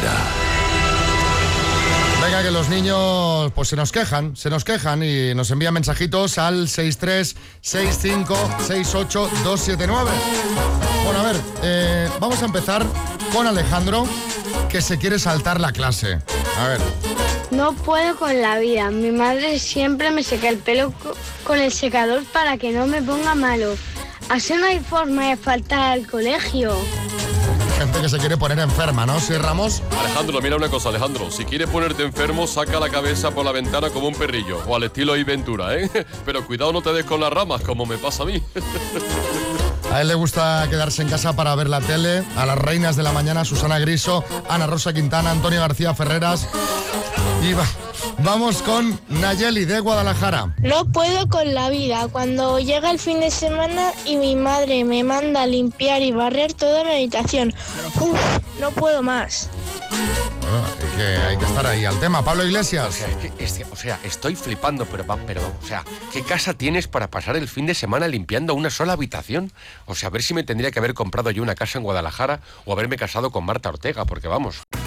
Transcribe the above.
Venga, que los niños pues se nos quejan y nos envían mensajitos al 636568279. Bueno, a ver, vamos a empezar con Alejandro, que se quiere saltar la clase. A ver. No puedo con la vida. Mi madre siempre me seca el pelo con el secador para que no me ponga malo. Así no hay forma de faltar al colegio. Gente que se quiere poner enferma, ¿no? ¿Sí, Ramos? Alejandro, mira una cosa, Alejandro. Si quieres ponerte enfermo, saca la cabeza por la ventana como un perrillo. O al estilo Ace Ventura, ¿eh? Pero cuidado, no te des con las ramas, como me pasa a mí. A él le gusta quedarse en casa para ver la tele. A las reinas de la mañana, Susana Griso, Ana Rosa Quintana, Antonio García Ferreras. Y vamos con Nayeli de Guadalajara. No puedo con la vida. Cuando llega el fin de semana y mi madre me manda a limpiar y barrer toda mi habitación. Uf, no puedo más. Bueno, hay que estar ahí al tema. Pablo Iglesias. O sea, estoy flipando, pero, ¿qué casa tienes para pasar el fin de semana limpiando una sola habitación? O sea, a ver si me tendría que haber comprado yo una casa en Guadalajara o haberme casado con Marta Ortega, porque vamos...